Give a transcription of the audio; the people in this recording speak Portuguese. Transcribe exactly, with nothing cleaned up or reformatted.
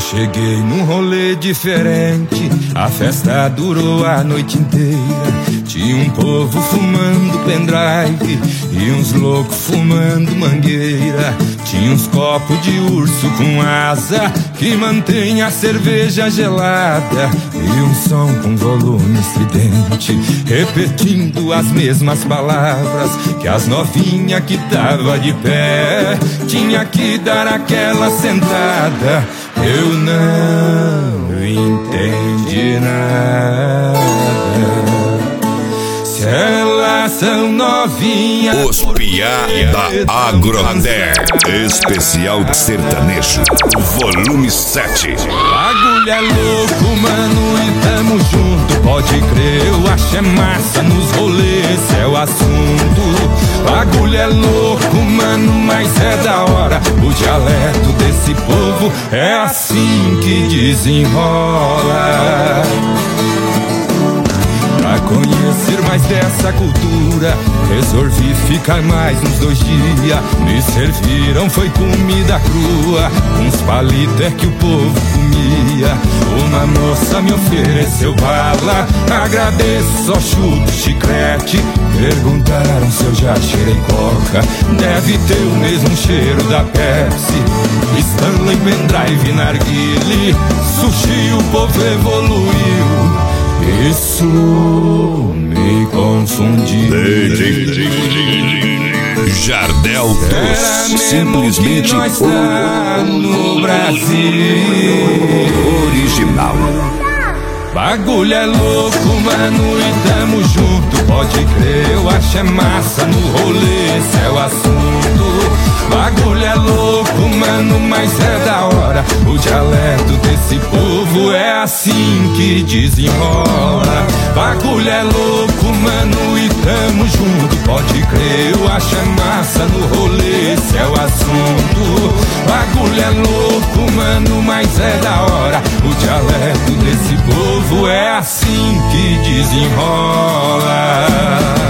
cheguei num rolê diferente, a festa durou a noite inteira. Tinha um povo fumando pendrive e uns loucos fumando mangueira. Tinha uns copos de urso com asa que mantém a cerveja gelada, e um som com volume estridente repetindo as mesmas palavras que as novinhas que tava de pé tinha que dar aquela sentada. Eu não entendi nada. Se elas são novinhas. Os piá da Agroter, especial de sertanejo, volume sete. Bagulho é louco, mano, e tamo junto. Pode crer, eu acho é massa nos rolês, esse é o assunto. Bagulho é louco, mano, mas é da hora. O dialeto desse povo é assim que desenrola. Pra conhecer mais dessa cultura, resolvi ficar mais uns dois dias. Me serviram, foi comida crua, uns palitos é que o povo comia. Uma moça me ofereceu bala, agradeço, só chupo chiclete. Perguntaram se eu já cheirei coca, deve ter o mesmo cheiro da Pepsi. Stanley, pendrive, narguile, sushi, o povo evoluiu. Isso me confundiu. Jardel Toss, simplesmente tá no Brasil original. Bagulho é louco, mano, e tamo junto. Pode crer, eu acho é massa no rolê, esse é o assunto. Bagulho é louco, mano, mas é da hora. O dialeto desse povo é assim que desenrola. Bagulho é louco, mano, e tamo junto. Pode crer, eu acho é massa no rolê, esse é o assunto. Bagulho é louco, mano, mas é da hora. O dialeto desse povo é assim que desenrola.